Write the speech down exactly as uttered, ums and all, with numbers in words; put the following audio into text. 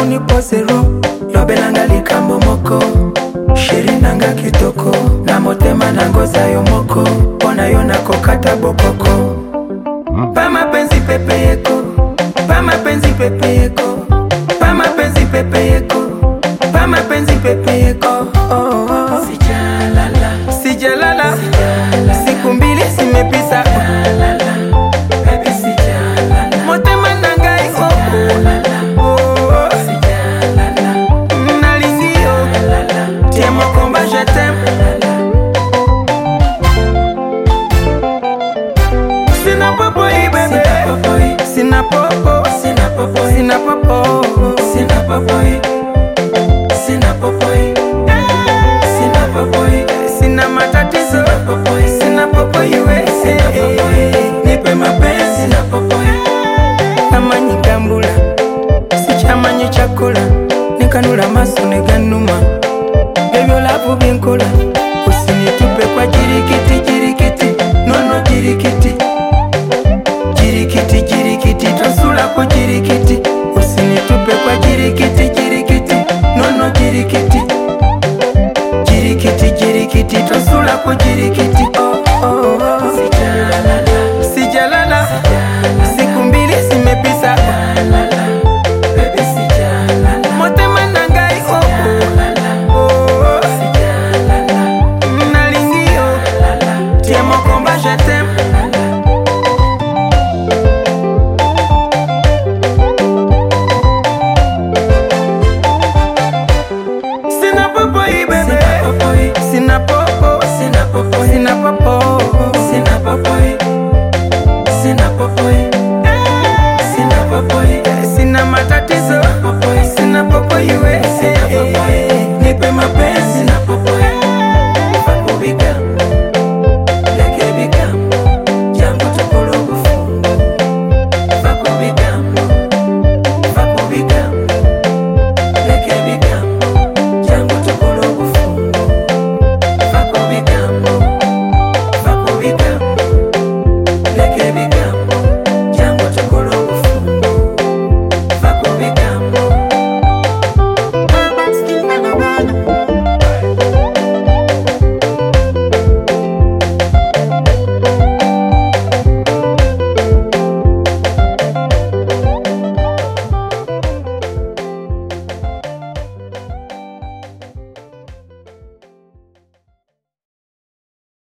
ni posero lobelanga likambo moko sheri nanga kitoko na motema nangoza yo moko pona yo nakokata bokoko pa mapenzi pepe yeko pa mapenzi pepe yeko pa mapenzi pepe yeko pa mapenzi pepe yeko oh, oh, oh.